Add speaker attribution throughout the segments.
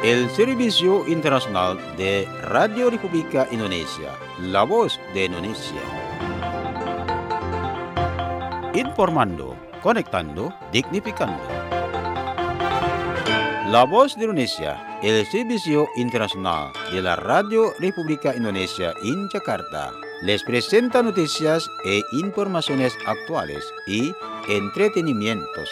Speaker 1: el Servicio Internacional de Radio República Indonesia, la voz de Indonesia. Informando, conectando, dignificando. La voz de Indonesia, el Servicio Internacional de la Radio República Indonesia en Jakarta, les presenta noticias e informaciones actuales y entretenimientos.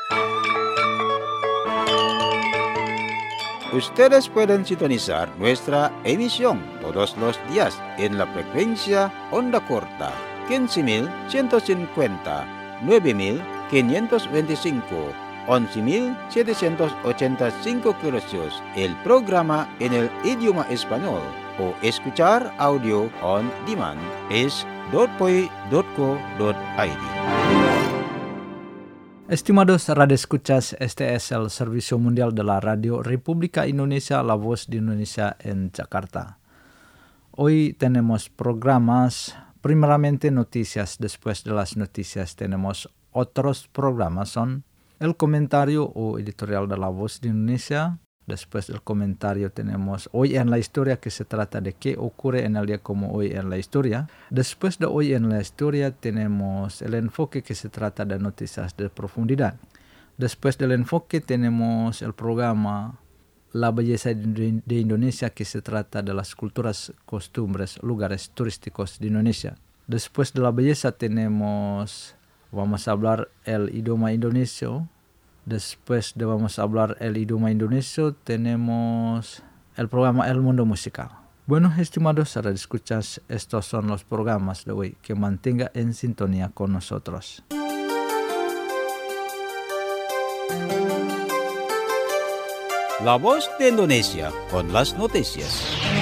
Speaker 1: Ustedes pueden sintonizar nuestra emisión todos los días en la frecuencia onda corta 15.150, 9.525, 11.785 kHz. El programa en el idioma español o escuchar audio on demand es .poi.co.id.
Speaker 2: Estimados radioescuchas, este es el Servicio Mundial de la Radio República Indonesia, la voz de Indonesia en Jakarta. Hoy tenemos programas, primeramente noticias, después de las noticias tenemos otros programas, son el comentario o editorial de la voz de Indonesia. Después del comentario tenemos Hoy en la Historia, que se trata de qué ocurre en el día como hoy en la historia. Después de Hoy en la Historia tenemos el enfoque, que se trata de noticias de profundidad. Después del enfoque tenemos el programa La Belleza de Indonesia, que se trata de las culturas, costumbres, lugares turísticos de Indonesia. Después de la belleza vamos a hablar el idioma indonesio. Después de vamos a hablar el idioma indonesio, tenemos el programa El Mundo Musical. Bueno, estimados radioescuchas, estos son los programas de hoy. Que mantenga en sintonía con nosotros.
Speaker 1: La voz de Indonesia con las noticias.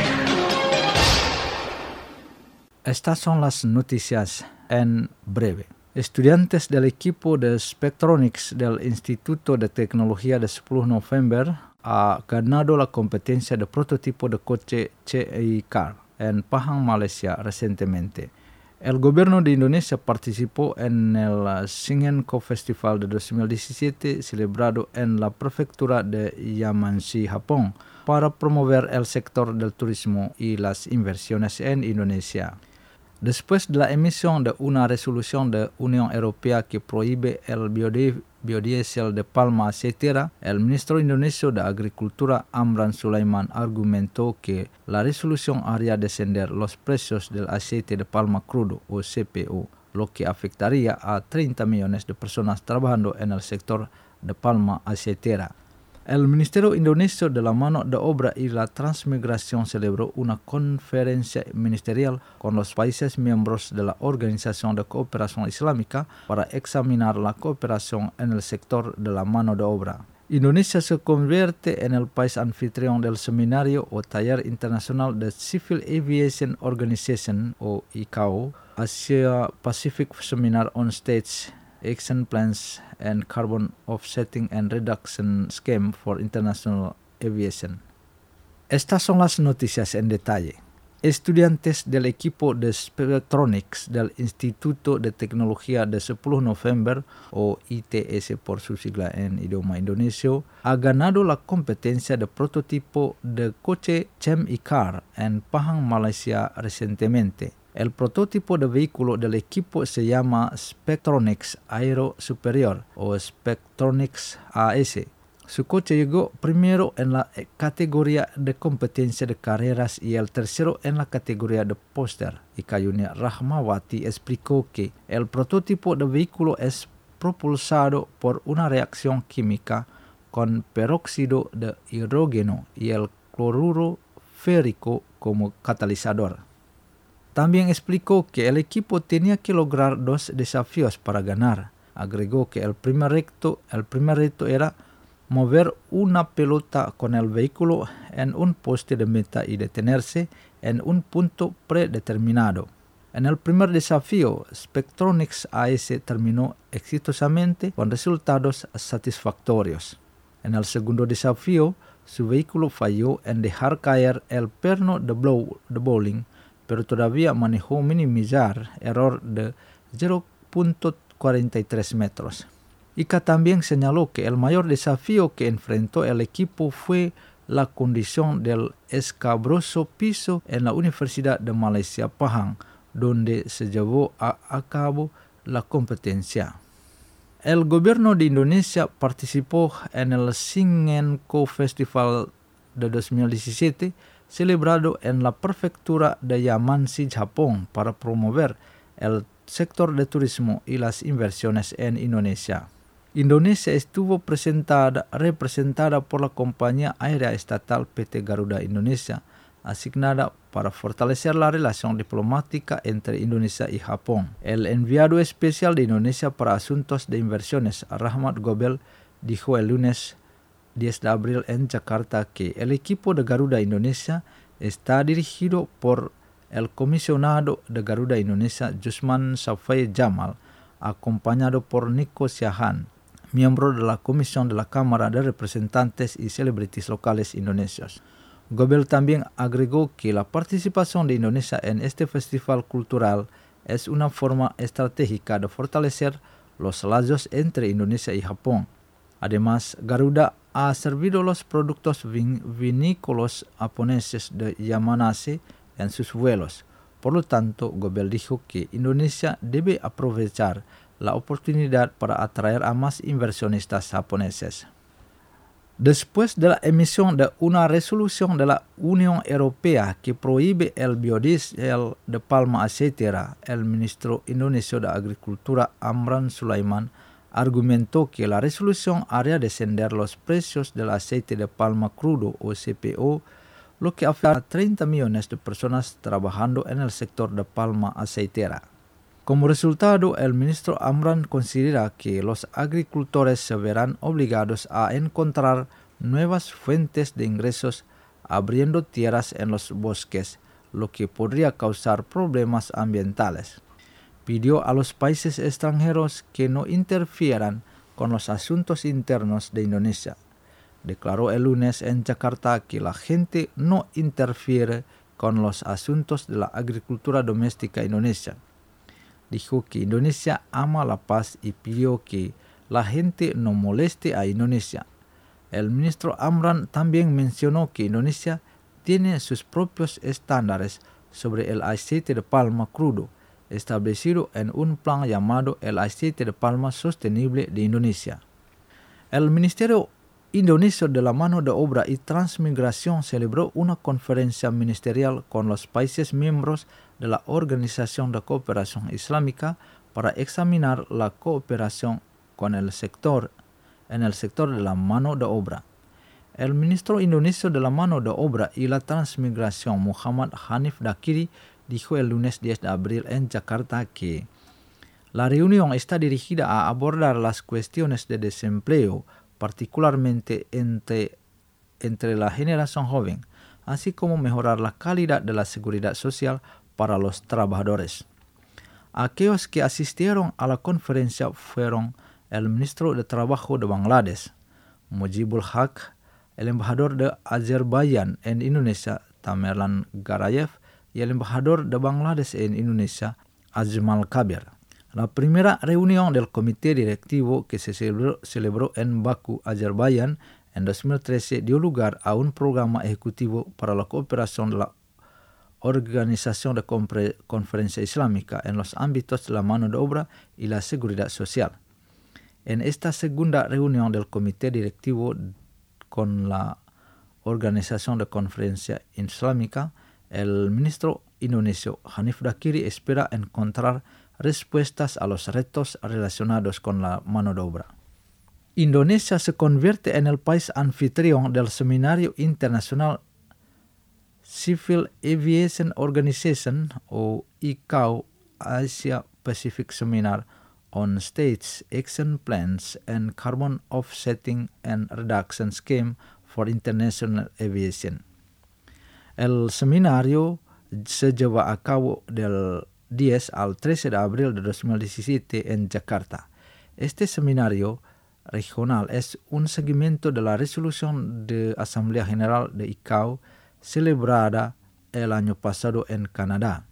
Speaker 2: Estas son las noticias en breve. Estudiantes del equipo de Spectronics del Instituto de Tecnología de 10 November ha ganado la competencia de prototipo de coche CI-Car en Pahang, Malaysia recientemente. El gobierno de Indonesia participó en el Shingen Co-Festival de 2017 celebrado en la prefectura de Yamashi, Japón, para promover el sector del turismo y las inversiones en Indonesia. Después de la emisión de una resolución de Unión Europea que prohíbe el biodiesel de palma aceitera, el ministro indonesio de Agricultura Amran Sulaiman argumentó que la resolución haría descender los precios del aceite de palma crudo o CPO, lo que afectaría a 30 millones de personas trabajando en el sector de palma aceitera. El Ministerio Indonesio de la Mano de Obra y la Transmigración celebró una conferencia ministerial con los países miembros de la Organización de Cooperación Islámica para examinar la cooperación en el sector de la mano de obra. Indonesia se convierte en el país anfitrión del seminario o taller internacional de Civil Aviation Organization o ICAO, Asia Pacific Seminar on Stage Action Plans and Carbon Offsetting and Reduction Scheme for International Aviation. Estas son las noticias en detalle. Estudiantes del equipo de Spectronics del Instituto de Tecnología de 10 November, o ITS por su sigla en idioma indonesio, ha ganado la competencia de prototipo de coche CI-Car en Pahang, Malaysia recientemente. El prototipo de vehículo del equipo se llama Spectronics Aero Superior o Spectronics AS. Su coche llegó primero en la categoría de competencia de carreras y el tercero en la categoría de póster. Ikayunia Rahmawati explicó que el prototipo de vehículo es propulsado por una reacción química con peróxido de hidrógeno y el cloruro férrico como catalizador. También explicó que el equipo tenía que lograr 2 desafíos para ganar. Agregó que el primer reto era mover una pelota con el vehículo en un poste de meta y detenerse en un punto predeterminado. En el primer desafío, Spectronics AS terminó exitosamente con resultados satisfactorios. En el segundo desafío, su vehículo falló en dejar caer el perno de bowling, pero todavía manejó minimizar error de 0.43 metros. Ika también señaló que el mayor desafío que enfrentó el equipo fue la condición del escabroso piso en la Universidad de Malaysia Pahang, donde se llevó a cabo la competencia. El gobierno de Indonesia participó en el Singenco Festival de 2017, celebrado en la prefectura de Yamanshi, Japón, para promover el sector de turismo y las inversiones en Indonesia. Indonesia estuvo representada por la compañía aérea estatal PT Garuda Indonesia, asignada para fortalecer la relación diplomática entre Indonesia y Japón. El enviado especial de Indonesia para asuntos de inversiones, Rahmat Gobel, dijo el lunes 10 de abril en Jakarta que el equipo de Garuda Indonesia está dirigido por el comisionado de Garuda Indonesia, Jusman Safai Jamal, acompañado por Nico Siahaan, miembro de la Comisión de la Cámara de Representantes y Celebrities Locales Indonesios. Gobel también agregó que la participación de Indonesia en este festival cultural es una forma estratégica de fortalecer los lazos entre Indonesia y Japón. Además, Garuda ha servido los productos vinícolas japoneses de Yamanase en sus vuelos. Por lo tanto, Gobel dijo que Indonesia debe aprovechar la oportunidad para atraer a más inversionistas japoneses. Después de la emisión de una resolución de la Unión Europea que prohíbe el biodiesel de palma aceitera, el ministro indonesio de Agricultura Amran Sulaiman argumentó que la resolución haría descender los precios del aceite de palma crudo o CPO, lo que afecta a 30 millones de personas trabajando en el sector de palma aceitera. Como resultado, el ministro Amran considera que los agricultores se verán obligados a encontrar nuevas fuentes de ingresos abriendo tierras en los bosques, lo que podría causar problemas ambientales. Pidió a los países extranjeros que no interfieran con los asuntos internos de Indonesia. Declaró el lunes en Jakarta que la gente no interfiere con los asuntos de la agricultura doméstica indonesia. Dijo que Indonesia ama la paz y pidió que la gente no moleste a Indonesia. El ministro Amran también mencionó que Indonesia tiene sus propios estándares sobre el aceite de palma crudo, establecido en un plan llamado el aceite de palma sostenible de Indonesia. El Ministerio Indonesio de la Mano de Obra y Transmigración celebró una conferencia ministerial con los países miembros de la Organización de Cooperación Islámica para examinar la cooperación con el sector de la mano de obra. El ministro indonesio de la Mano de Obra y la Transmigración, Muhammad Hanif Dakiri, dijo el lunes 10 de abril en Jakarta que la reunión está dirigida a abordar las cuestiones de desempleo, particularmente entre la generación joven, así como mejorar la calidad de la seguridad social para los trabajadores. Aquellos que asistieron a la conferencia fueron el ministro de Trabajo de Bangladesh, Mujibul Haq, el embajador de Azerbaiyán en Indonesia, Tamerlan Garayev, y el embajador de Bangladesh en Indonesia, Ajmal Kabir. La primera reunión del comité directivo que se celebró en Bakú, Azerbaiyán, en 2013 dio lugar a un programa ejecutivo para la cooperación de la Organización de Conferencia Islámica en los ámbitos de la mano de obra y la seguridad social. En esta segunda reunión del comité directivo con la Organización de Conferencia Islámica, el ministro indonesio Hanif Dakiri espera encontrar respuestas a los retos relacionados con la mano de obra. Indonesia se convierte en el país anfitrión del Seminario Internacional Civil Aviation Organization o ICAO Asia Pacific Seminar on States Action Plans and Carbon Offsetting and Reduction Scheme for International Aviation. El seminario se lleva a cabo del 10 al 13 de abril de 2017 en Jakarta. Este seminario regional es un seguimiento de la resolución de Asamblea General de ICAO celebrada el año pasado en Canadá.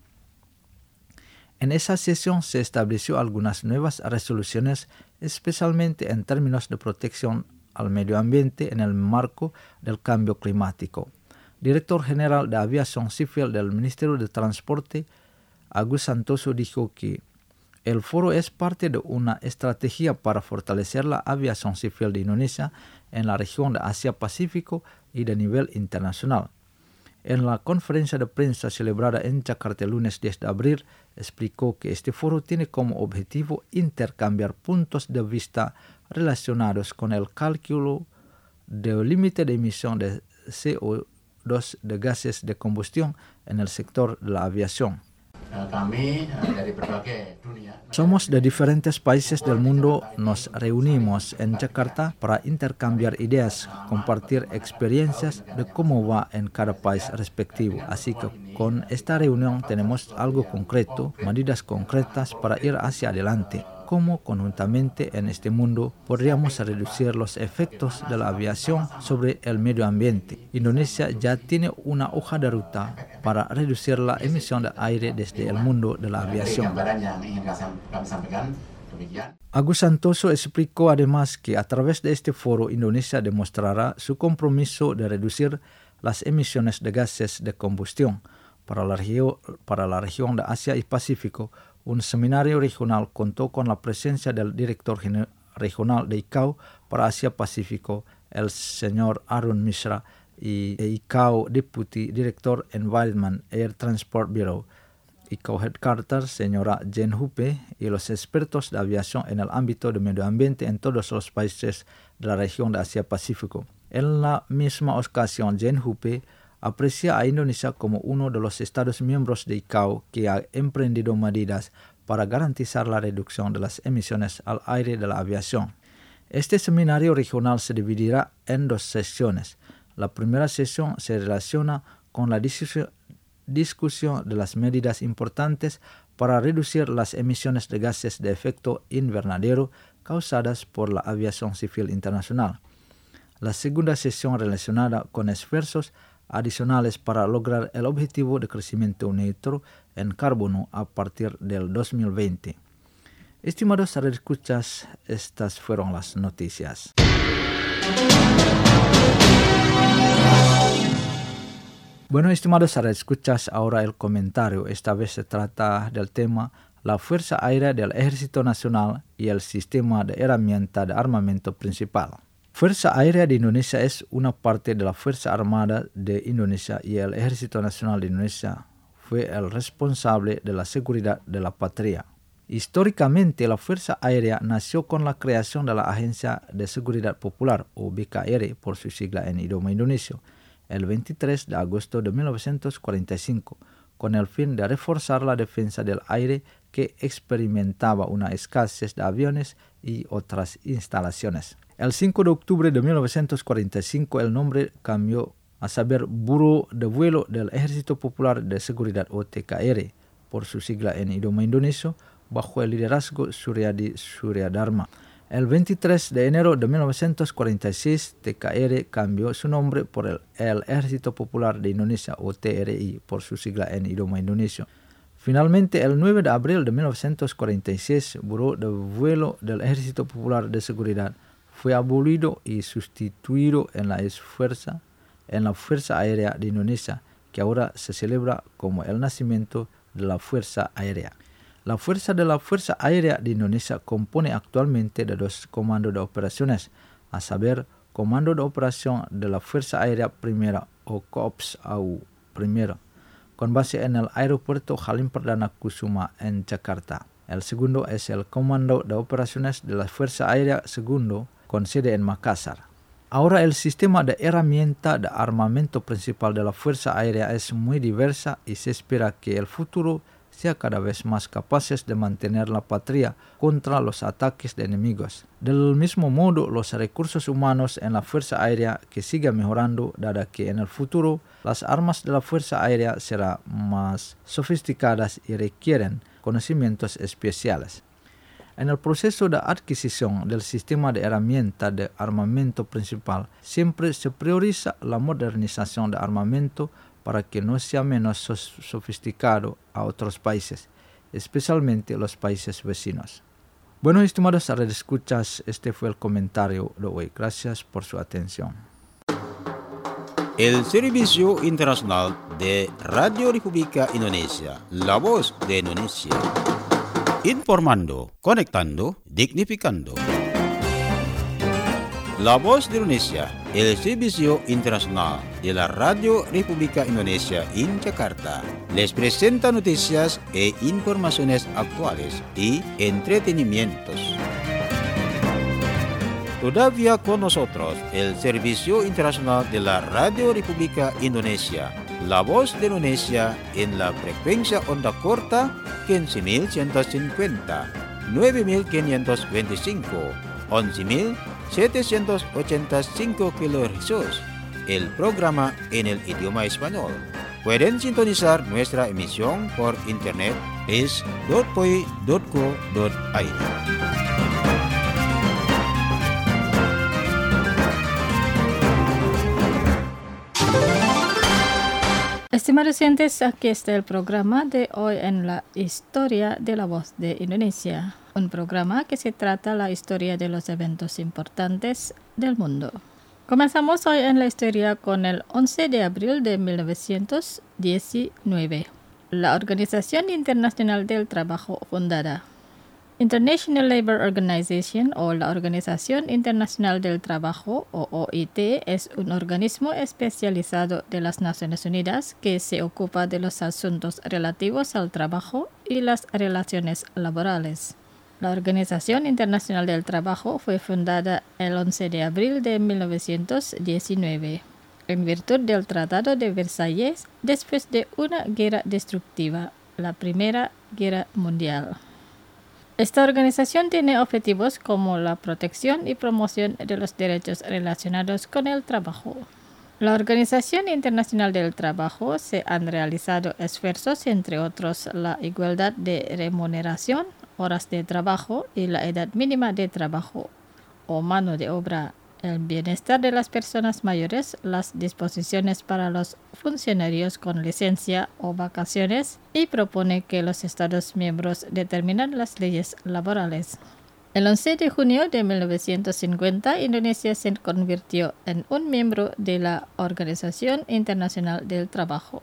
Speaker 2: En esa sesión se estableció algunas nuevas resoluciones, especialmente en términos de protección al medio ambiente en el marco del cambio climático. Director General de Aviación Civil del Ministerio de Transporte, Agus Santoso, dijo que el foro es parte de una estrategia para fortalecer la aviación civil de Indonesia en la región de Asia-Pacífico y de nivel internacional. En la conferencia de prensa celebrada en Jakarta el lunes 10 de abril, explicó que este foro tiene como objetivo intercambiar puntos de vista relacionados con el cálculo del límite de emisión de CO2 de gases de combustión en el sector de la aviación. Somos de diferentes países del mundo, nos reunimos en Jakarta para intercambiar ideas, compartir experiencias de cómo va en cada país respectivo. Así que con esta reunión tenemos algo concreto, medidas concretas para ir hacia adelante. Cómo conjuntamente en este mundo podríamos reducir los efectos de la aviación sobre el medio ambiente. Indonesia ya tiene una hoja de ruta para reducir la emisión de aire desde el mundo de la aviación. Agus Santoso explicó además que a través de este foro Indonesia demostrará su compromiso de reducir las emisiones de gases de combustión. Para la región de Asia y Pacífico, un seminario regional contó con la presencia del director regional de ICAO para Asia-Pacífico, el señor Arun Mishra, y ICAO Deputy Director Environment Air Transport Bureau, ICAO Headquarters, señora Jen Hupe, y los expertos de aviación en el ámbito de medio ambiente en todos los países de la región de Asia-Pacífico. En la misma ocasión, Jen Hupe aprecia a Indonesia como uno de los Estados miembros de ICAO que ha emprendido medidas para garantizar la reducción de las emisiones al aire de la aviación. Este seminario regional se dividirá en 2 sesiones. La primera sesión se relaciona con la discusión de las medidas importantes para reducir las emisiones de gases de efecto invernadero causadas por la aviación civil internacional. La segunda sesión relacionada con esfuerzos adicionales para lograr el objetivo de crecimiento neutro en carbono a partir del 2020. Estimados radioescuchas, estas fueron las noticias. Bueno, estimados radioescuchas, ahora el comentario. Esta vez se trata del tema la Fuerza Aérea del Ejército Nacional y el sistema de herramienta de armamento principal. Fuerza Aérea de Indonesia es una parte de la Fuerza Armada de Indonesia y el Ejército Nacional de Indonesia fue el responsable de la seguridad de la patria. Históricamente, la Fuerza Aérea nació con la creación de la Agencia de Seguridad Popular, o BKR por su sigla en idioma indonesio, el 23 de agosto de 1945, con el fin de reforzar la defensa del aire que experimentaba una escasez de aviones y otras instalaciones. El 5 de octubre de 1945 el nombre cambió a saber Buró de Vuelo del Ejército Popular de Seguridad o TKR, por su sigla en idioma indonesio, bajo el liderazgo Suryadi Suryadharma. El 23 de enero de 1946 TKR cambió su nombre por el Ejército Popular de Indonesia o TRI, por su sigla en idioma indonesio. Finalmente, el 9 de abril de 1946, Buró de Vuelo del Ejército Popular de Seguridad fue abolido y sustituido en la Fuerza Aérea de Indonesia, que ahora se celebra como el nacimiento de la Fuerza Aérea. La Fuerza Aérea de Indonesia compone actualmente de 2 comandos de operaciones, a saber, Comando de Operación de la Fuerza Aérea Primera o Korps AU Primero, con base en el Aeropuerto Halim Perdana Kusuma en Jakarta. El segundo es el Comando de Operaciones de la Fuerza Aérea Segundo, con sede en Makassar. Ahora el sistema de herramienta de armamento principal de la Fuerza Aérea es muy diversa y se espera que el futuro sea cada vez más capaces de mantener la patria contra los ataques de enemigos. Del mismo modo, los recursos humanos en la Fuerza Aérea que sigan mejorando, dado que en el futuro las armas de la Fuerza Aérea serán más sofisticadas y requieren conocimientos especiales. En el proceso de adquisición del sistema de herramienta de armamento principal, siempre se prioriza la modernización de armamento para que no sea menos sofisticado a otros países, especialmente los países vecinos. Bueno, estimados radioescuchas, este fue el comentario de hoy. Gracias por su atención.
Speaker 1: El Servicio Internacional de Radio República Indonesia, la voz de Indonesia. Informando, conectando, dignificando. La voz de Indonesia, el Servicio Internacional de la Radio República Indonesia en Jakarta, les presenta noticias e informaciones actuales y entretenimientos. Todavía con nosotros el Servicio Internacional de la Radio República Indonesia, la voz de Indonesia en la frecuencia onda corta 15.150, 9.525, 11.785 kHz. El programa en el idioma español. Pueden sintonizar nuestra emisión por internet es.poi.co.id.
Speaker 3: Estimados oyentes, aquí está el programa de hoy en la historia de la voz de Indonesia, un programa que se trata la historia de los eventos importantes del mundo. Comenzamos hoy en la historia con el 11 de abril de 1919, la Organización Internacional del Trabajo fundada. International Labour Organization o la Organización Internacional del Trabajo o OIT es un organismo especializado de las Naciones Unidas que se ocupa de los asuntos relativos al trabajo y las relaciones laborales. La Organización Internacional del Trabajo fue fundada el 11 de abril de 1919 en virtud del Tratado de Versalles después de una guerra destructiva, la Primera Guerra Mundial. Esta organización tiene objetivos como la protección y promoción de los derechos relacionados con el trabajo. La Organización Internacional del Trabajo se han realizado esfuerzos, entre otros, la igualdad de remuneración, horas de trabajo y la edad mínima de trabajo o mano de obra, el bienestar de las personas mayores, las disposiciones para los funcionarios con licencia o vacaciones y propone que los Estados miembros determinen las leyes laborales. El 11 de junio de 1950, Indonesia se convirtió en un miembro de la Organización Internacional del Trabajo.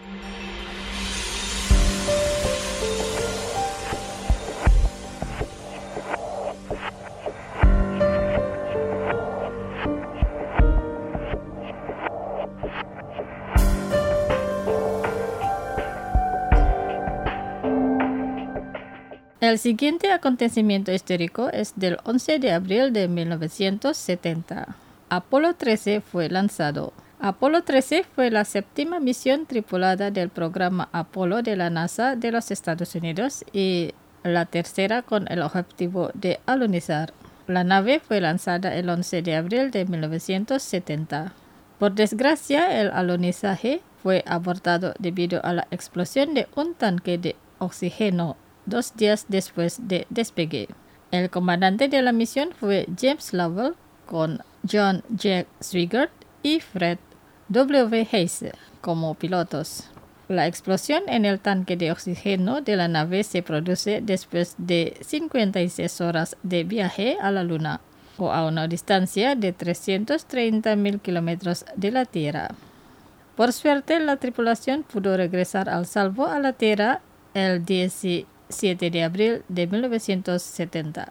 Speaker 3: El siguiente acontecimiento histórico es del 11 de abril de 1970. Apolo 13 fue lanzado. Apolo 13 fue la séptima misión tripulada del programa Apolo de la NASA de los Estados Unidos y la tercera con el objetivo de alunizar. La nave fue lanzada el 11 de abril de 1970. Por desgracia, el alunizaje fue abortado debido a la explosión de un tanque de oxígeno 2 días después de despegue. El comandante de la misión fue James Lovell con John J. Swigert y Fred W. Hayes como pilotos. La explosión en el tanque de oxígeno de la nave se produce después de 56 horas de viaje a la Luna o a una distancia de 330.000 kilómetros de la Tierra. Por suerte, la tripulación pudo regresar al salvo a la Tierra el 17 de abril de 1970.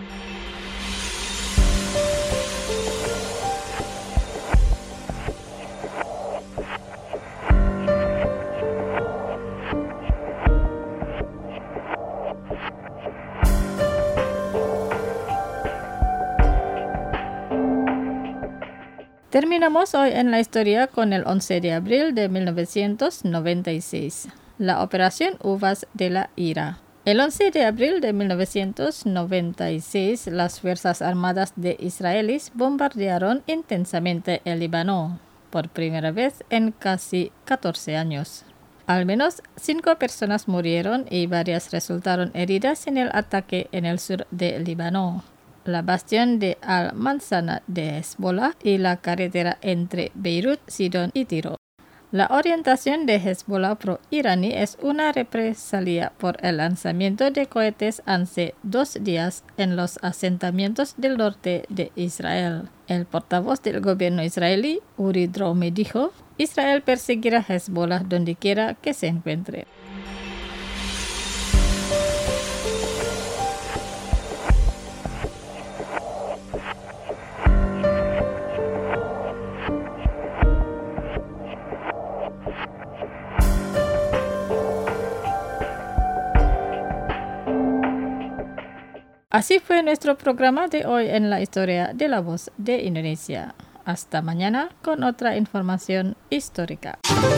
Speaker 3: Terminamos hoy en la historia con el 11 de abril de 1996, la Operación Uvas de la Ira. El 11 de abril de 1996, las Fuerzas Armadas de israelíes bombardearon intensamente el Líbano, por primera vez en casi 14 años. Al menos 5 personas murieron y varias resultaron heridas en el ataque en el sur de Líbano, la bastión de Al-Manzana de Hezbollah y la carretera entre Beirut, Sidón y Tiro. La orientación de Hezbollah pro-iraní es una represalia por el lanzamiento de cohetes hace 2 días en los asentamientos del norte de Israel. El portavoz del gobierno israelí, Uri Dromi, dijo: Israel perseguirá a Hezbollah donde quiera que se encuentre. Así fue nuestro programa de hoy en la historia de la voz de Indonesia. Hasta mañana con otra información histórica.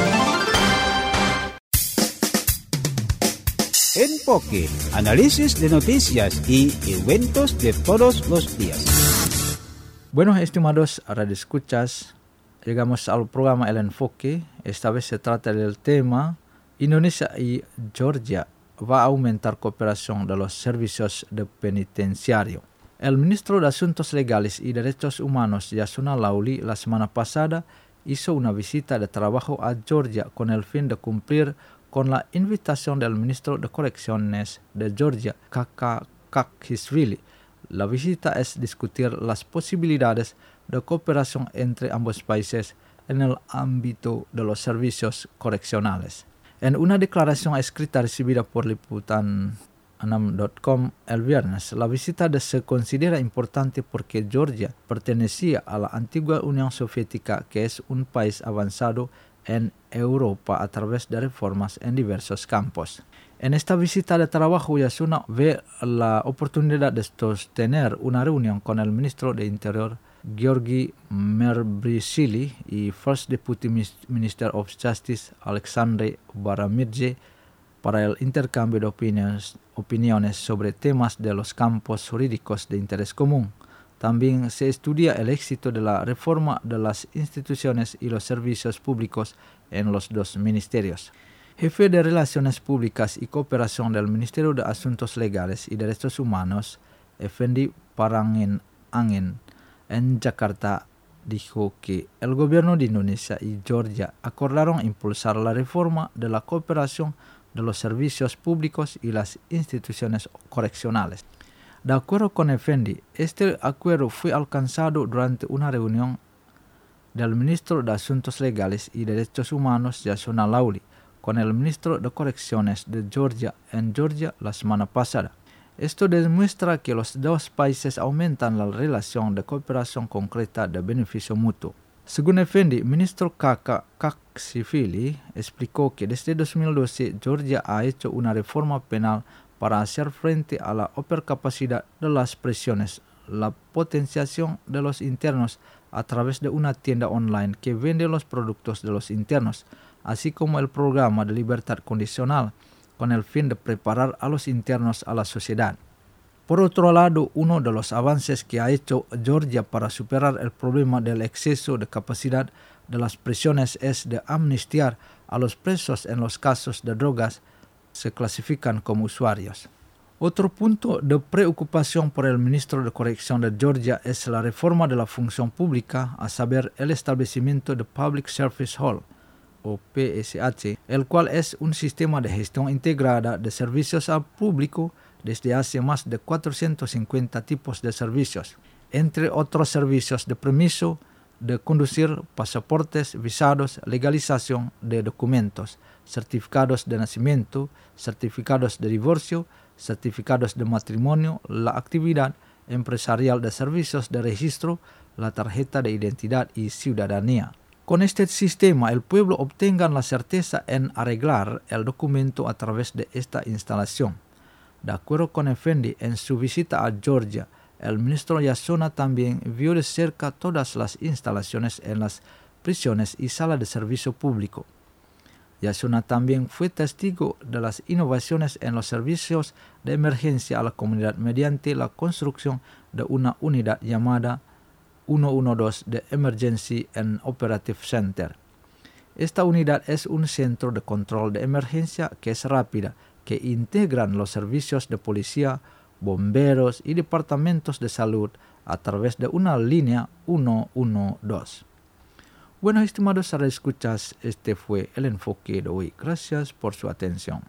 Speaker 1: Enfoque, análisis de noticias y eventos de todos los días.
Speaker 2: Bueno, estimados radioescuchas, llegamos al programa El Enfoque. Esta vez se trata del tema Indonesia y Georgia va a aumentar cooperación de los servicios de penitenciario. El ministro de Asuntos Legales y Derechos Humanos, Yasona Lawli, la semana pasada hizo una visita de trabajo a Georgia con el fin de cumplir con la invitación del ministro de Correcciones de Georgia, Kaka Kakhisvili. La visita es discutir las posibilidades de cooperación entre ambos países en el ámbito de los servicios correccionales. En una declaración escrita recibida por Liputan6.com el viernes, la visita se considera importante porque Georgia pertenecía a la antigua Unión Soviética, que es un país avanzado en Europa a través de reformas en diversos campos. En esta visita de trabajo, Yasuna ve la oportunidad de sostener una reunión con el ministro de Interior, Georgi Merbrisili, y First Deputy Minister of Justice, Alexandre Baramirje, para el intercambio de opiniones sobre temas de los campos jurídicos de interés común. También se estudia el éxito de la reforma de las instituciones y los servicios públicos en los dos ministerios. Jefe de Relaciones Públicas y Cooperación del Ministerio de Asuntos Legales y Derechos Humanos, Effendi Parangin Angin, en Jakarta, dijo que el gobierno de Indonesia y Georgia acordaron impulsar la reforma de la cooperación de los servicios públicos y las instituciones correccionales. De acuerdo con Effendi, este acuerdo fue alcanzado durante una reunión del ministro de Asuntos Legales y Derechos Humanos, Yasona Lawli, con el ministro de Correcciones de Georgia en Georgia la semana pasada. Esto demuestra que los dos países aumentan la relación de cooperación concreta de beneficio mutuo. Según Effendi, ministro Kaka Kakhisvili explicó que desde 2012 Georgia ha hecho una reforma penal para hacer frente a la hipercapacidad de las prisiones, la potenciación de los internos a través de una tienda online que vende los productos de los internos, así como el programa de libertad condicional, con el fin de preparar a los internos a la sociedad. Por otro lado, uno de los avances que ha hecho Georgia para superar el problema del exceso de capacidad de las prisiones es de amnistiar a los presos en los casos de drogas se clasifican como usuarios. Otro punto de preocupación por el ministro de Corrección de Georgia es la reforma de la función pública, a saber, el establecimiento de Public Service Hall, o PSH, el cual es un sistema de gestión integrada de servicios al público desde hace más de 450 tipos de servicios, entre otros servicios de permiso de conducir, pasaportes, visados, legalización de documentos, certificados de nacimiento, certificados de divorcio, certificados de matrimonio, la actividad empresarial de servicios de registro, la tarjeta de identidad y ciudadanía. Con este sistema, el pueblo obtenga la certeza en arreglar el documento a través de esta instalación. De acuerdo con Effendi, en su visita a Georgia, el ministro Yasona también vio de cerca todas las instalaciones en las prisiones y salas de servicio público. Yasona también fue testigo de las innovaciones en los servicios de emergencia a la comunidad mediante la construcción de una unidad llamada 112 de Emergency and Operative Center. Esta unidad es un centro de control de emergencia que es rápida, que integran los servicios de policía, bomberos y departamentos de salud a través de una línea 112. Bueno, estimados radioescuchas, este fue el enfoque de hoy. Gracias por su atención.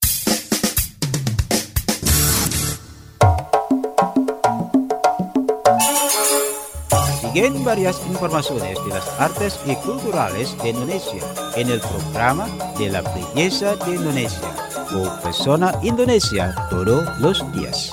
Speaker 1: Siguen varias informaciones de las artes y culturales de Indonesia en el programa de la belleza de Indonesia o Persona Indonesia todos los días.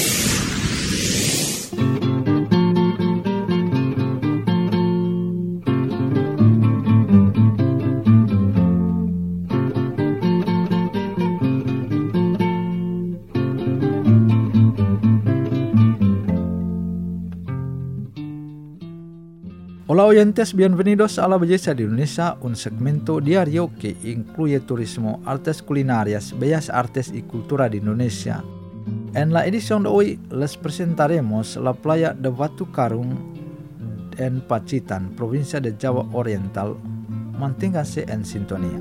Speaker 2: Hola oyentes, bienvenidos a La Belleza de Indonesia, un segmento diario que incluye turismo, artes culinarias, bellas artes y cultura de Indonesia. En la edición de hoy les presentaremos la playa de Batu Karung en Pacitan, provincia de Java Oriental. Manténganse en sintonía.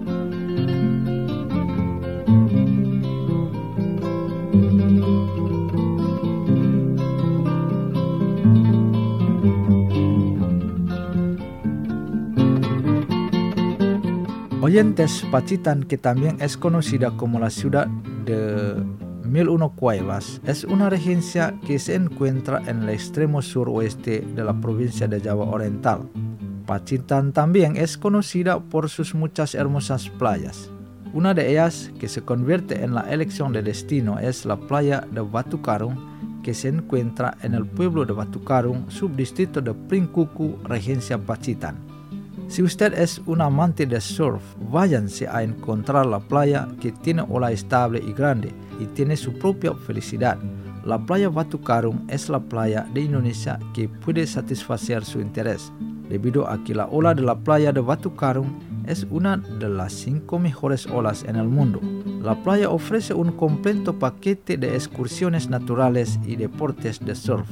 Speaker 2: Oyentes, Pacitan, que también es conocida como la ciudad de 1001 cuevas, es una regencia que se encuentra en el extremo suroeste de la provincia de Java Oriental. Pacitan también es conocida por sus muchas hermosas playas. Una de ellas, que se convierte en la elección de destino, es la playa de Batu Karung, que se encuentra en el pueblo de Batu Karung, subdistrito de Pringkuku, regencia Pacitan. Si usted es un amante de surf, váyanse a encontrar la playa que tiene ola estable y grande y tiene su propia felicidad. La playa Batu Karung es la playa de Indonesia que puede satisfacer su interés, debido a que la ola de la playa de Batu Karung es una de las 5 mejores olas en el mundo. La playa ofrece un completo paquete de excursiones naturales y deportes de surf.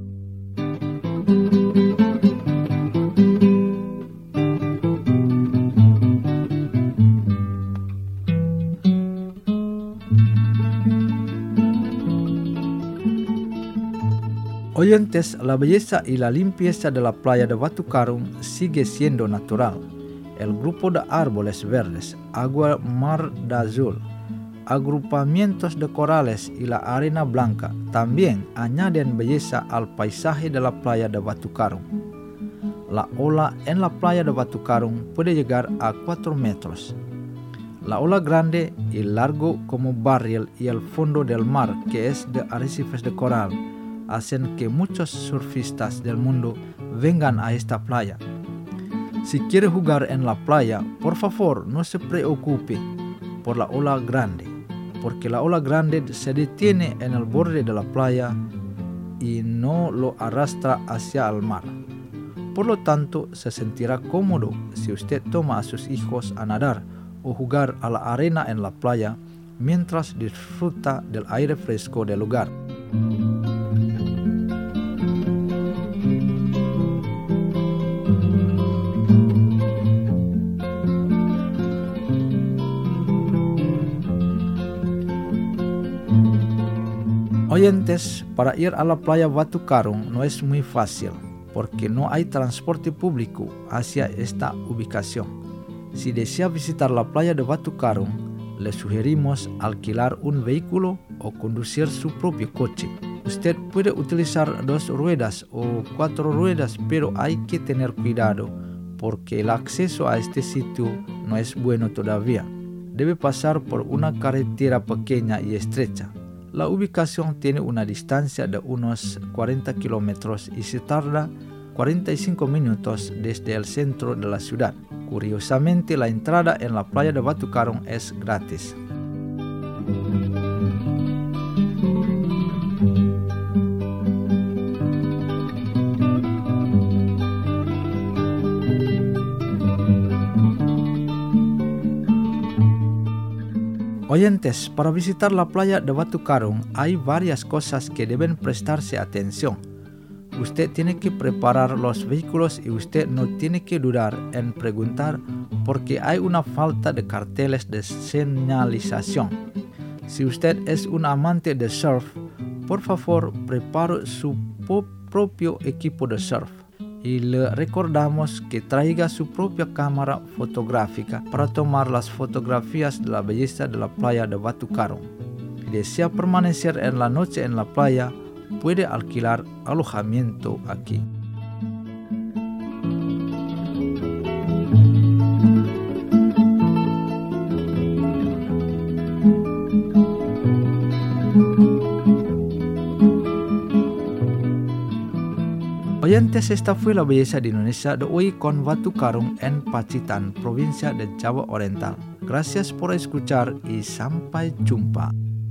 Speaker 2: Oyentes, la belleza y la limpieza de la playa de Batu Karung sigue siendo natural. El grupo de árboles verdes, agua mar de azul, agrupamientos de corales y la arena blanca también añaden belleza al paisaje de la playa de Batu Karung. La ola en la playa de Batu Karung puede llegar a 4 metros. La ola grande y largo como barril y el fondo del mar, que es de arrecifes de coral, hacen que muchos surfistas del mundo vengan a esta playa. Si quiere jugar en la playa, por favor no se preocupe por la ola grande, porque la ola grande se detiene en el borde de la playa y no lo arrastra hacia el mar. Por lo tanto, se sentirá cómodo si usted toma a sus hijos a nadar o jugar a la arena en la playa mientras disfruta del aire fresco del lugar. Oyentes, para ir a la playa Batu Karung no es muy fácil, porque no hay transporte público hacia esta ubicación. Si desea visitar la playa de Batu Karung, le sugerimos alquilar un vehículo o conducir su propio coche. Usted puede utilizar 2 ruedas o 4 ruedas, pero hay que tener cuidado, porque el acceso a este sitio no es bueno todavía. Debe pasar por una carretera pequeña y estrecha. La ubicación tiene una distancia de unos 40 kilómetros y se tarda 45 minutos desde el centro de la ciudad. Curiosamente, la entrada en la playa de Batu Karung es gratis. Oyentes, para visitar la playa de Batu Karung hay varias cosas que deben prestarse atención. Usted tiene que preparar los vehículos y usted no tiene que dudar en preguntar porque hay una falta de carteles de señalización. Si usted es un amante de surf, por favor prepare su propio equipo de surf. y le recordamos que traiga su propia cámara fotográfica para tomar las fotografías de la belleza de la playa de Batu Karung. Si desea permanecer en la noche en la playa, puede alquilar alojamiento aquí. Oyentes, esta fue la belleza de Indonesia de hoy con Batu Karung en Pacitan, provincia de Java Oriental. Gracias por escuchar y sampai jumpa.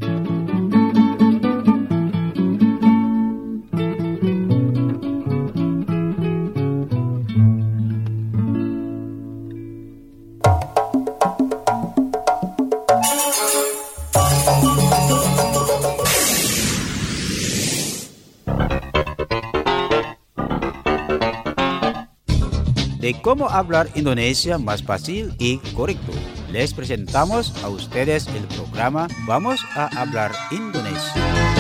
Speaker 1: De cómo hablar Indonesia más fácil y correcto. Les presentamos a ustedes el programa Vamos a hablar Indonesia.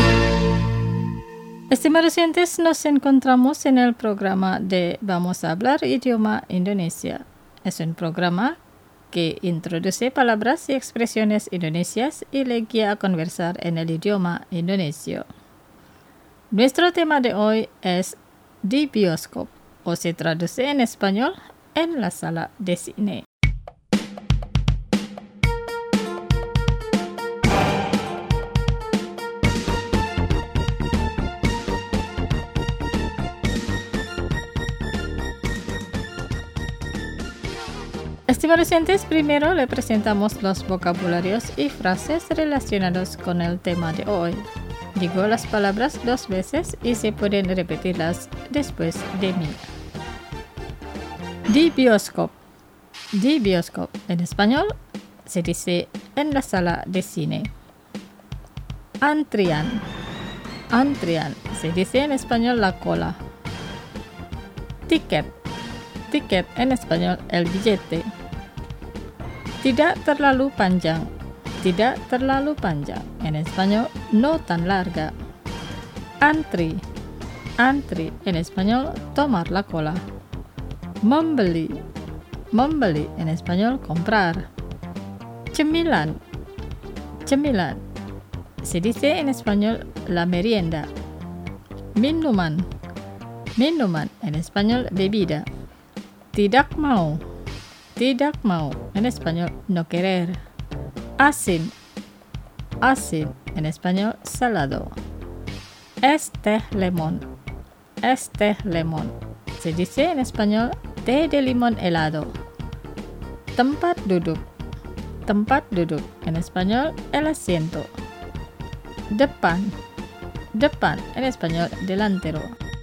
Speaker 3: Estimados oyentes, nos encontramos en el programa de Vamos a hablar idioma Indonesia. Es un programa que introduce palabras y expresiones indonesias y le guía a conversar en el idioma indonesio. Nuestro tema de hoy es di bioskop, o se traduce en español, en la sala de cine. Estimados oyentes, primero le presentamos los vocabularios y frases relacionados con el tema de hoy. Digo las palabras 2 veces y se pueden repetirlas después de mí. Di bioskop. Di bioskop. En español se dice en la sala de cine. Antrian. Antrian. Se dice en español la cola. Tiket. Tiket. En español el billete. Tidak terlalu panjang. Tidak terlalu panjang. En español, no tan larga. Antri. Antri. En español, tomar la cola. Membeli. Membeli. En español, comprar. Cemilan. Cemilan. Se dice en español, la merienda. Minuman. Minuman. En español, bebida. Tidak mau. Tidak mau. En español, no querer. Asin. Asin. En español, salado. Es teh lemon. Es teh lemon. Se dice en español, té de limón helado. Tempat duduk. Tempat duduk. En español, el asiento. Depan. Depan. En español, delantero.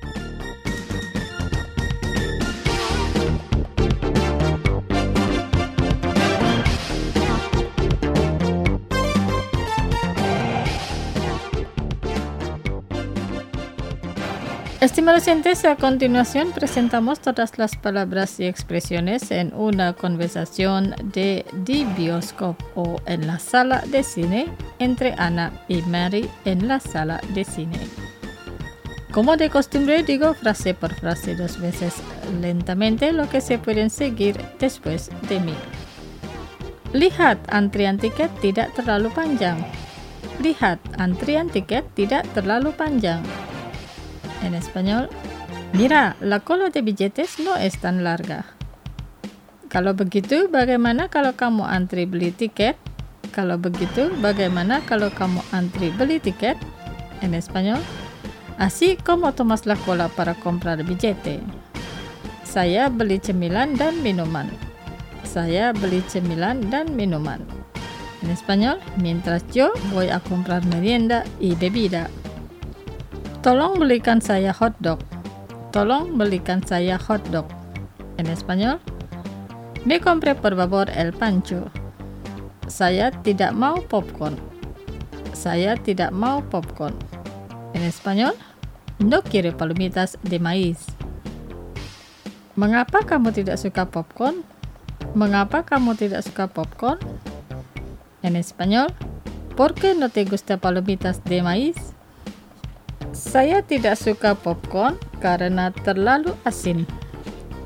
Speaker 3: Estimados oyentes, a continuación presentamos todas las palabras y expresiones en una conversación de di bioskop o en la sala de cine entre Ana y Mary en la sala de cine. Como de costumbre, digo frase por frase 2 veces lentamente, lo que se pueden seguir después de mí. Lihat, antrian tiket tidak terlalu panjang. Lihat, antrian tiket tidak terlalu panjang. En español, mira, la cola de billetes no es tan larga. Kalau begitu, bagaimana kalau kamu antri beli tiket? Kalau begitu, bagaimana kalau kamu antri beli tiket? En español, así como tomas la cola para comprar billete. Saya beli cemilan dan minuman. Saya beli cemilan dan minuman. En español, mientras yo voy a comprar merienda y bebida. Tolong belikan saya hotdog. Tolong belikan saya hotdog. En español, me compre por favor el pancho. Saya tidak mau popcorn. Saya tidak mau popcorn. En español, no quiero palomitas de maíz. Mengapa kamu tidak suka popcorn? Mengapa kamu tidak suka popcorn? En español, ¿por qué no te gusta palomitas de maíz? Saya tidak suka popcorn karena terlalu asin.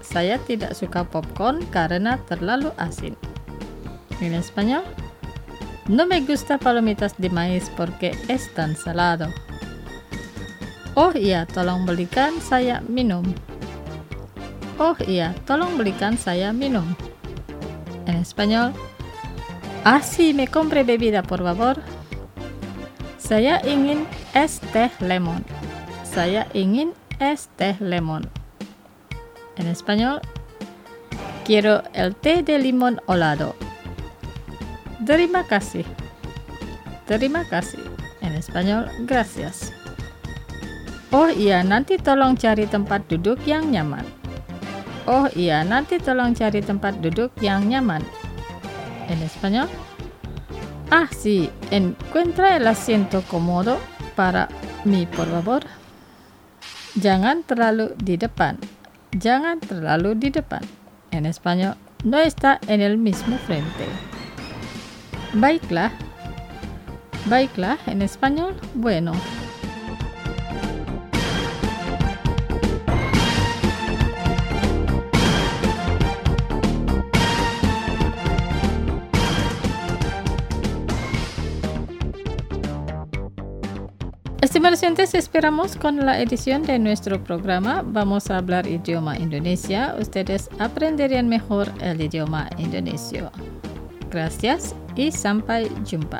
Speaker 3: Saya tidak suka popcorn karena terlalu asin. En español, no me gusta palomitas de maíz porque es tan salado. Oh iya, tolong belikan saya minum. Oh iya, tolong belikan saya minum. En español, sí, me compre bebida por favor. Saya ingin es teh lemon. Saya ingin es teh lemon. En español, quiero el té de limón helado. Terima kasih. Terima kasih. En español, gracias. Oh iya, nanti tolong cari tempat duduk yang nyaman. Oh iya, nanti tolong cari tempat duduk yang nyaman. En español, sí, encuentra el asiento cómodo para mí, por favor. Jangan terlalu di depan. Jangan terlalu di depan. En español, no está en el mismo frente. Baiklah. Baiklah, en español, bueno. Estimados oyentes, esperamos con la edición de nuestro programa Vamos a hablar idioma Indonesia, ustedes aprenderían mejor el idioma indonesio. Gracias y sampai jumpa.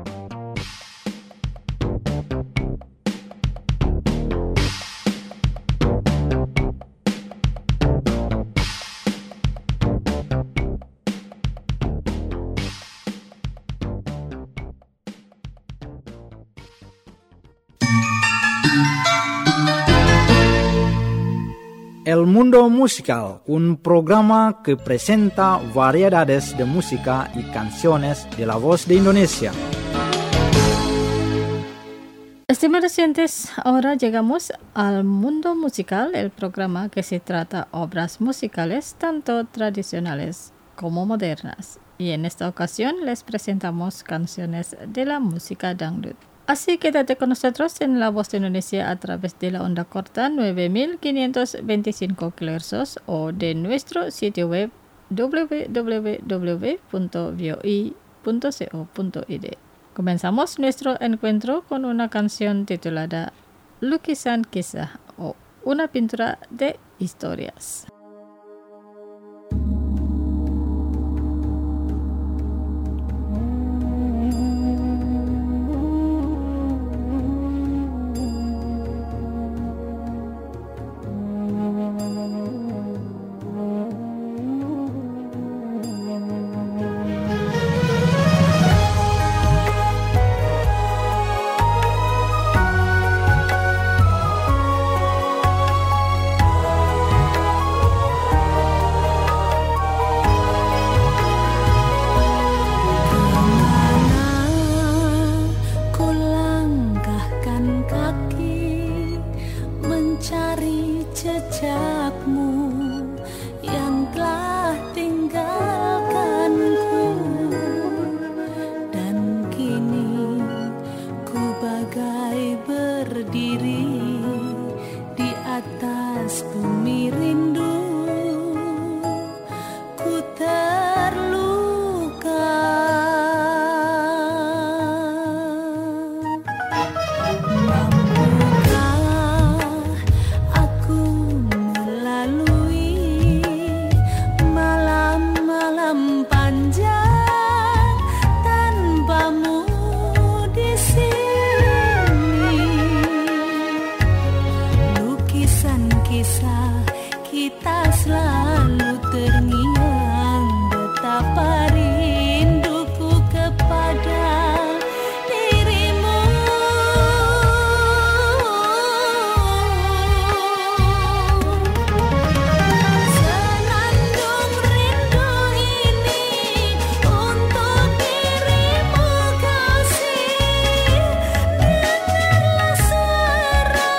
Speaker 2: El Mundo Musical, un programa que presenta variedades de música y canciones de la voz de Indonesia.
Speaker 3: Estimados oyentes, ahora llegamos al Mundo Musical, el programa que se trata obras musicales tanto tradicionales como modernas. Y en esta ocasión les presentamos canciones de la música dangdut. Así quédate con nosotros en La Voz de Indonesia a través de la onda corta 9525 kHz o de nuestro sitio web www.voi.co.id. Comenzamos nuestro encuentro con una canción titulada Lukisan Kisah o una pintura de historias.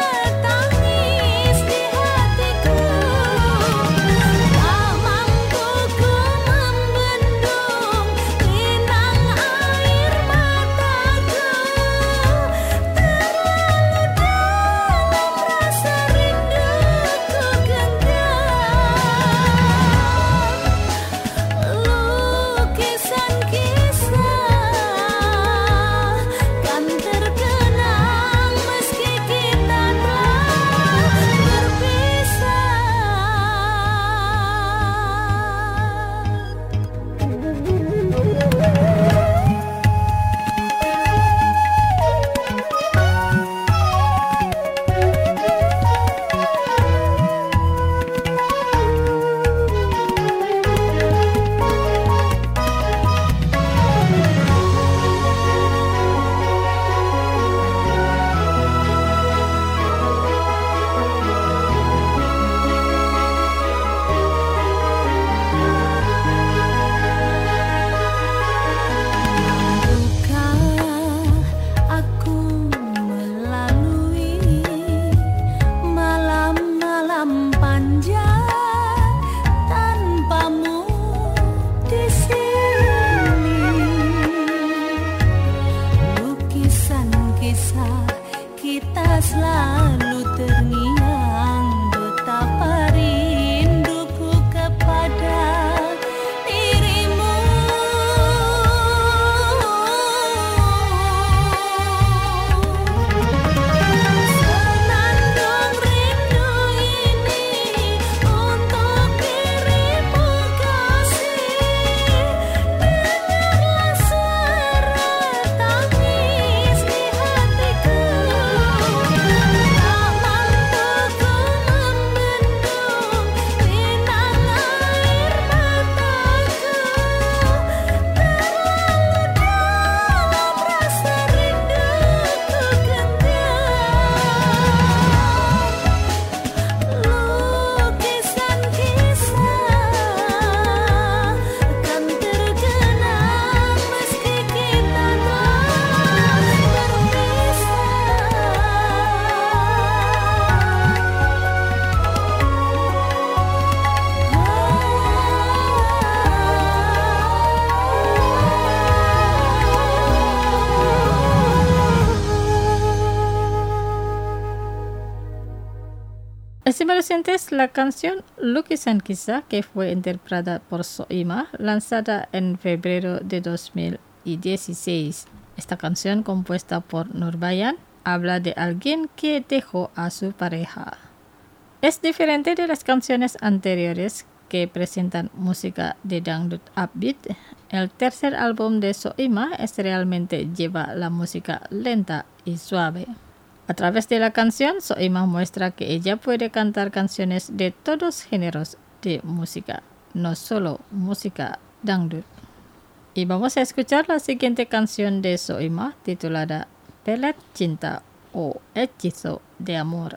Speaker 4: Mampu
Speaker 3: Estima recientes la canción Lukisan Kisah, que fue interpretada por Soimah, lanzada en febrero de 2016. Esta canción, compuesta por Nurbayan, habla de alguien que dejó a su pareja. Es diferente de las canciones anteriores que presentan música de dangdut upbeat. El tercer álbum de Soimah realmente lleva la música lenta y suave. A través de la canción, Soimah muestra que ella puede cantar canciones de todos géneros de música, no solo música dangdut. Y vamos a escuchar la siguiente canción de Soimah titulada Pelet Cinta o Hechizo de Amor.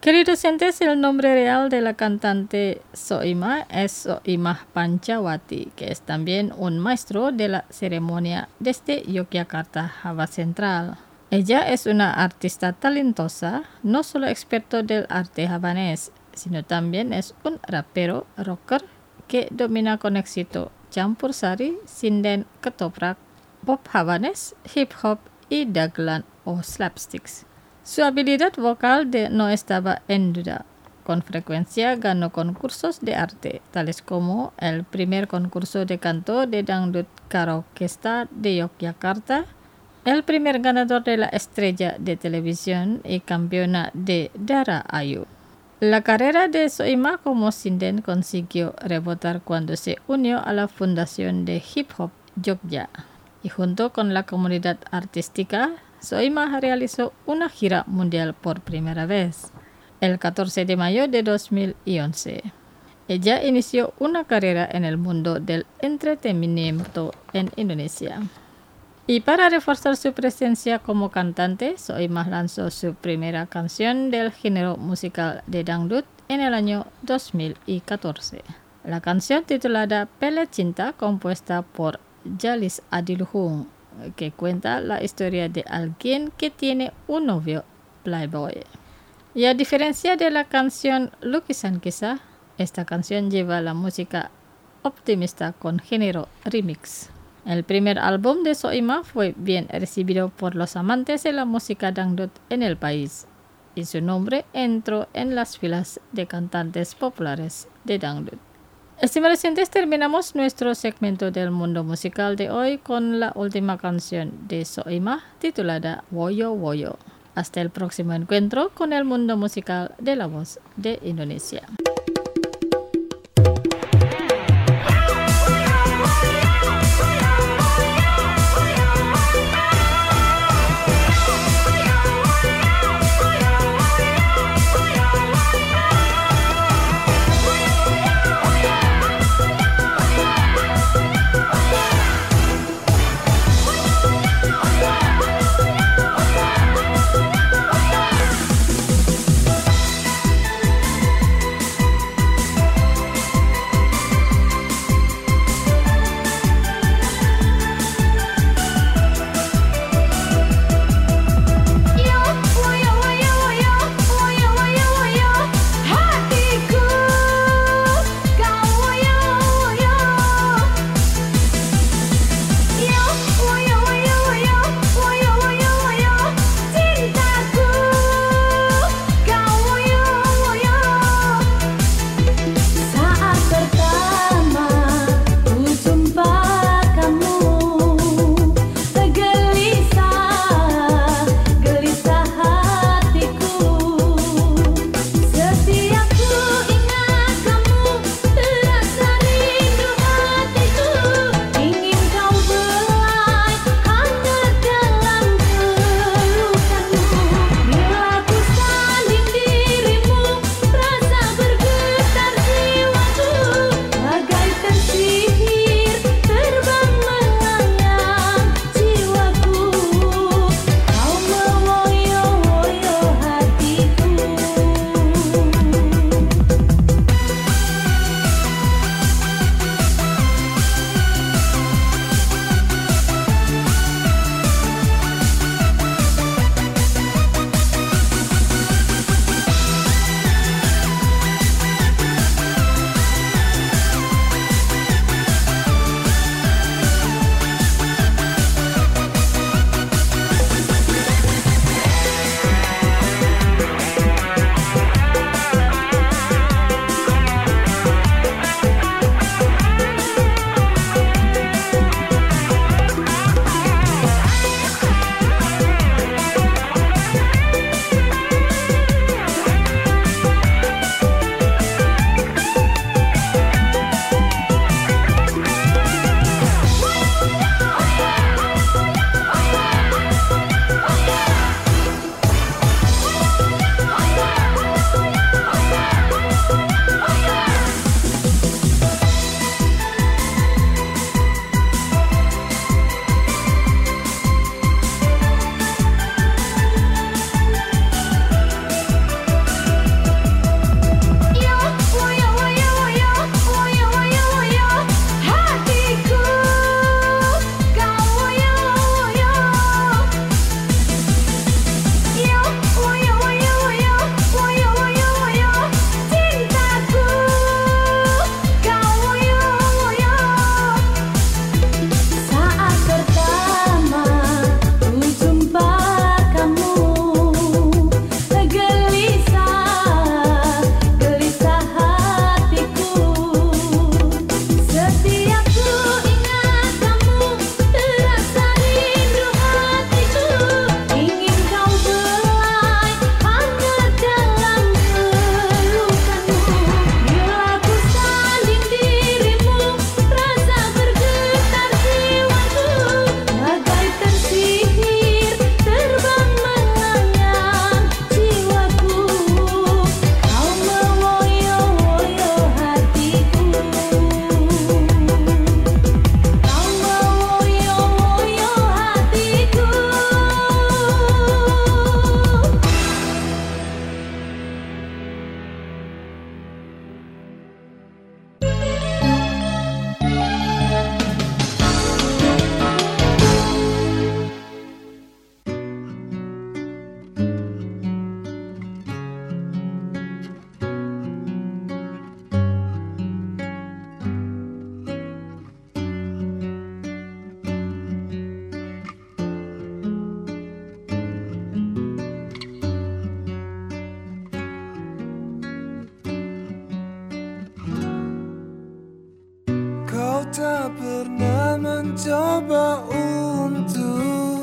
Speaker 3: Queridos oyentes, el nombre real de la cantante Soimah es Soimah Pancawati, que es también un maestro de la ceremonia desde Yogyakarta, Java Central. Ella es una artista talentosa, no solo experto del arte javanés, sino también es un rapero rocker que domina con éxito campur sari, sinden ketoprak, pop javanés, hip hop y dagelan o slapsticks. Su habilidad vocal no estaba en duda. Con frecuencia ganó concursos de arte, tales como el primer concurso de canto de Dangdut Karaokesta de Yogyakarta, el primer ganador de la estrella de televisión y campeona de Dara Ayu. La carrera de Soimah como sinden consiguió rebotar cuando se unió a la fundación de hip hop Jogja, y junto con la comunidad artística, Soimah realizó una gira mundial por primera vez, el 14 de mayo de 2011. Ella inició una carrera en el mundo del entretenimiento en Indonesia. Y para reforzar su presencia como cantante, Soimah lanzó su primera canción del género musical de dangdut en el año 2014. La canción titulada Pele Cinta, compuesta por Jalis Adiluhung, que cuenta la historia de alguien que tiene un novio playboy. Y a diferencia de la canción Lukisan Kisah, esta canción lleva la música optimista con género remix. El primer álbum de Soimah fue bien recibido por los amantes de la música dangdut en el país, y su nombre entró en las filas de cantantes populares de dangdut. Estimados oyentes, terminamos nuestro segmento del mundo musical de hoy con la última canción de Soimah titulada Woyo Woyo. Hasta el próximo encuentro con el mundo musical de La Voz de Indonesia.
Speaker 4: tak pernah mencoba untuk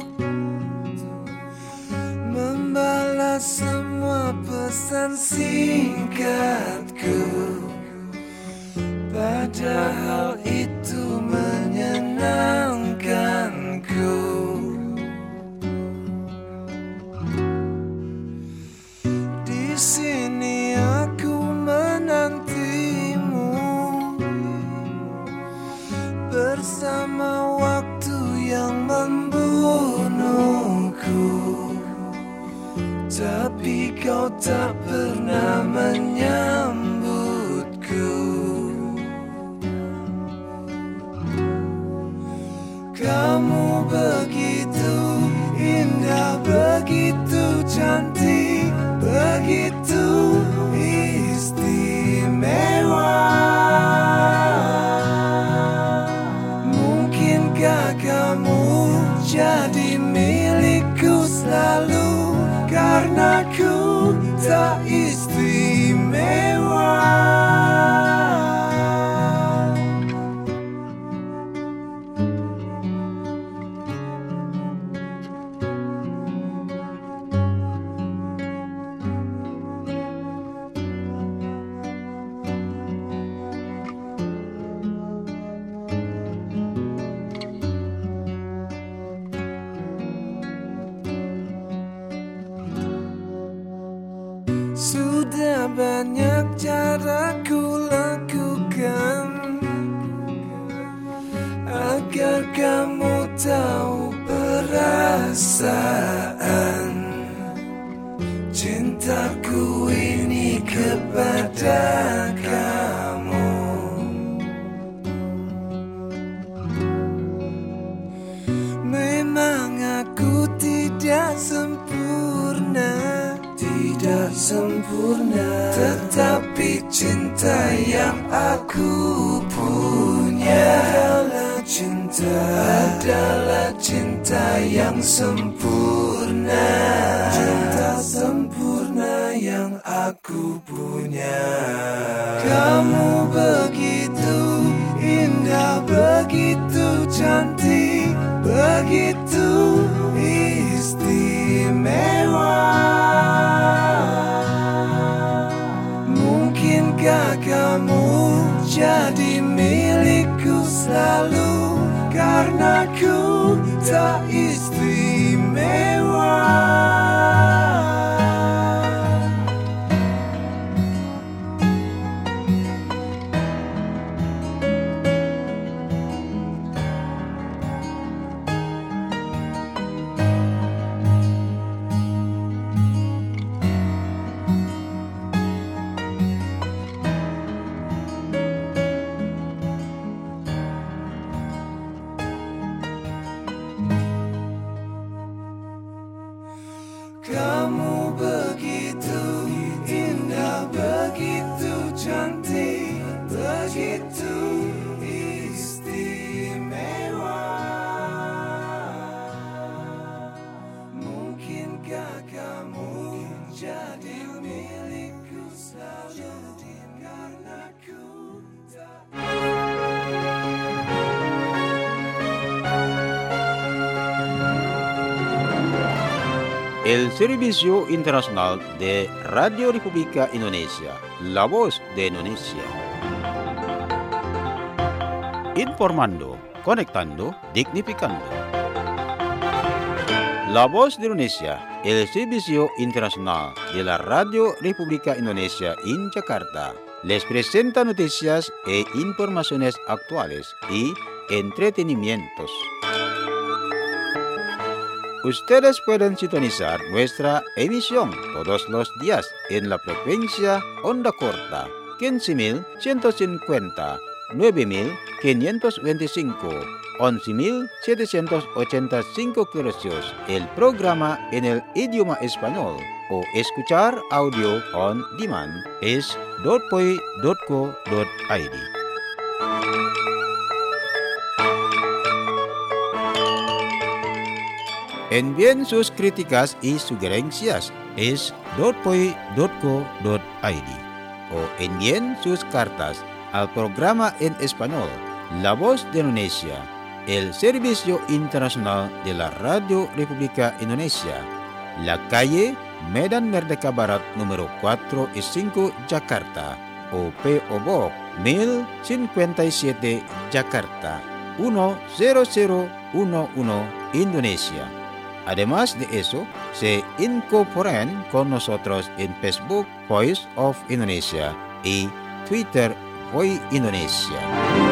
Speaker 4: membalas semua pesan singkatku, padahal itu menyenangkanku. Di sini aku menantimu bersama waktu yang membunuhku, tapi kau tak pernah menyambutku. Kamu begitu indah, begitu cantik, begitu istimewa. Mungkinkah kamu jadi milikku selalu, karena ku tak istimewa. Sudah banyak cara ku lakukan agar kamu tahu perasaan cintaku ini kepada kamu. Memang aku tidak sempurna, tetapi cinta yang aku punya adalah cinta yang sempurna. Cinta sempurna yang aku punya. Kamu begitu indah, begitu cantik, begitu istimewa. Mungkinkah kamu jadi milikku selalu, karena ku tak istimewa. Kamu begitu indah, begitu cantik, begitu istimewa. Mungkinkah kamu jadi milikku selalu, karena ku tak.
Speaker 1: El Servicio Internacional de Radio República Indonesia, la voz de Indonesia. Informando, conectando, dignificando. La voz de Indonesia, el Servicio Internacional de la Radio República Indonesia en Jakarta, les presenta noticias e informaciones actuales y entretenimientos. Ustedes pueden sintonizar nuestra emisión todos los días en la frecuencia onda corta 15.150, 9.525, 11.785 kHz. El programa en el idioma español o escuchar audio on demand es .poi.co.id. Envíen sus críticas y sugerencias es .poi.co.id o envíen sus cartas al programa en español La Voz de Indonesia, el Servicio Internacional de la Radio República Indonesia, la calle Medan Merdeka Barat número 4 y 5 Jakarta, o P.O. Box 1057 Jakarta 10011 Indonesia. Además de eso, se incorporan con nosotros en Facebook Voice of Indonesia y Twitter Voice Indonesia.